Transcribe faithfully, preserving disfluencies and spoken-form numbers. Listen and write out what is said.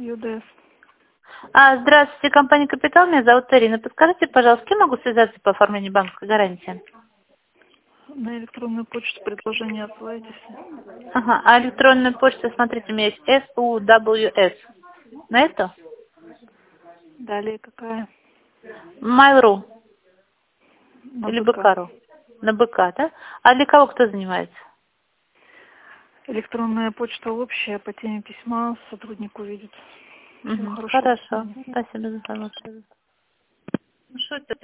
ЮДС. А, здравствуйте, компания «Капитал», меня зовут Ирина. Подскажите, пожалуйста, с кем могу связаться по оформлению банковской гарантии? На электронную почту предложение отсылайтесь. Ага, а электронную почту, смотрите, у меня есть эс у дабл ю эс. На эту? Далее какая? Mail.ru На или БК. БК.ру? На БК, да? А для кого кто занимается? Электронная почта общая, по теме письма сотрудник увидит. Всего Угу, хорошего. До хорошо. свидания. Спасибо за информацию. Ну, что это?